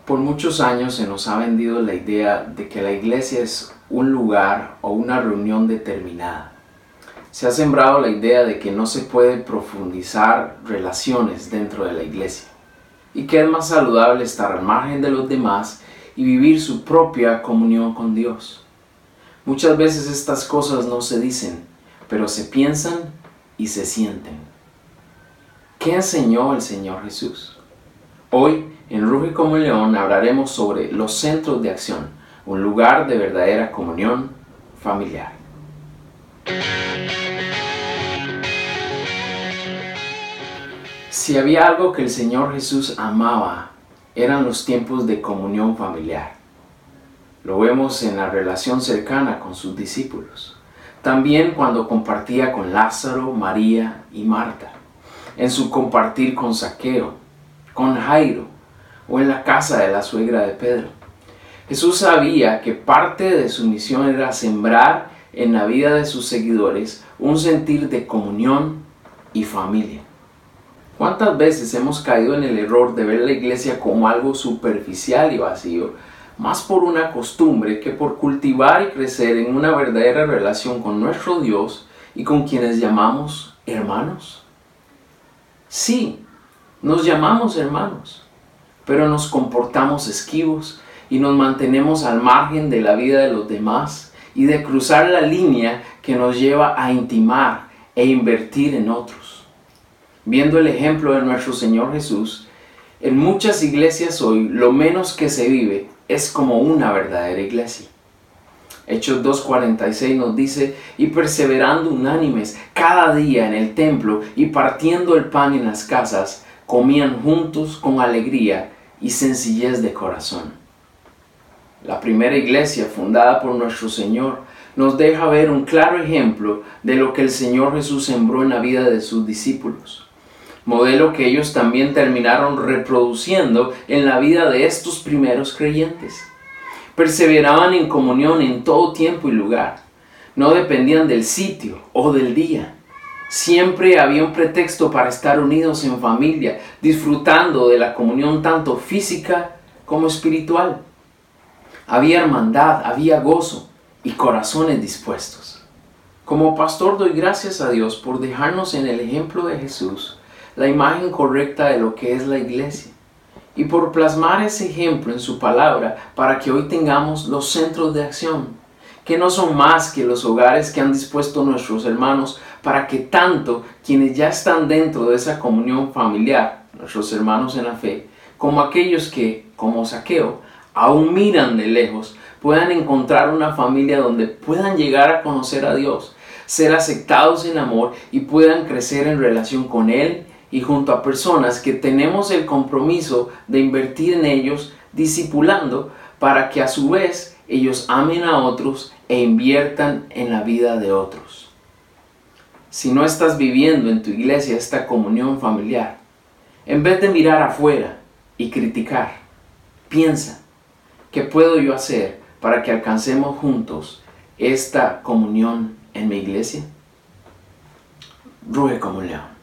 Por muchos años se nos ha vendido la idea de que la iglesia es un lugar o una reunión determinada. Se ha sembrado la idea de que no se puede profundizar relaciones dentro de la iglesia y que es más saludable estar al margen de los demás y vivir su propia comunión con Dios. Muchas veces estas cosas no se dicen, pero se piensan y se sienten. ¿Qué enseñó el Señor Jesús? Hoy, en Ruge como un León, hablaremos sobre los centros de acción, un lugar de verdadera comunión familiar. Si había algo que el Señor Jesús amaba, eran los tiempos de comunión familiar. Lo vemos en la relación cercana con sus discípulos. También cuando compartía con Lázaro, María y Marta. En su compartir con Zaqueo, con Jairo o en la casa de la suegra de Pedro. Jesús sabía que parte de su misión era sembrar en la vida de sus seguidores un sentir de comunión y familia. ¿Cuántas veces hemos caído en el error de ver la iglesia como algo superficial y vacío, más por una costumbre que por cultivar y crecer en una verdadera relación con nuestro Dios y con quienes llamamos hermanos? Sí, nos llamamos hermanos, pero nos comportamos esquivos y nos mantenemos al margen de la vida de los demás y de cruzar la línea que nos lleva a intimar e invertir en otros. Viendo el ejemplo de nuestro Señor Jesús, en muchas iglesias hoy lo menos que se vive es como una verdadera iglesia. Hechos 2:46 nos dice: y perseverando unánimes cada día en el templo y partiendo el pan en las casas, comían juntos con alegría y sencillez de corazón. La primera iglesia fundada por nuestro Señor nos deja ver un claro ejemplo de lo que el Señor Jesús sembró en la vida de sus discípulos. Modelo que ellos también terminaron reproduciendo en la vida de estos primeros creyentes. Perseveraban en comunión en todo tiempo y lugar. No dependían del sitio o del día. Siempre había un pretexto para estar unidos en familia, disfrutando de la comunión tanto física como espiritual. Había hermandad, había gozo y corazones dispuestos. Como pastor doy gracias a Dios por dejarnos en el ejemplo de Jesús la imagen correcta de lo que es la iglesia y por plasmar ese ejemplo en su palabra para que hoy tengamos los centros de acción, que no son más que los hogares que han dispuesto nuestros hermanos para que tanto quienes ya están dentro de esa comunión familiar, nuestros hermanos en la fe, como aquellos que, como Zaqueo, aún miran de lejos, puedan encontrar una familia donde puedan llegar a conocer a Dios, ser aceptados en amor y puedan crecer en relación con Él y junto a personas que tenemos el compromiso de invertir en ellos, discipulando, para que a su vez ellos amen a otros e inviertan en la vida de otros. Si no estás viviendo en tu iglesia esta comunión familiar, en vez de mirar afuera y criticar, piensa: ¿qué puedo yo hacer para que alcancemos juntos esta comunión en mi iglesia? Ruge como un león.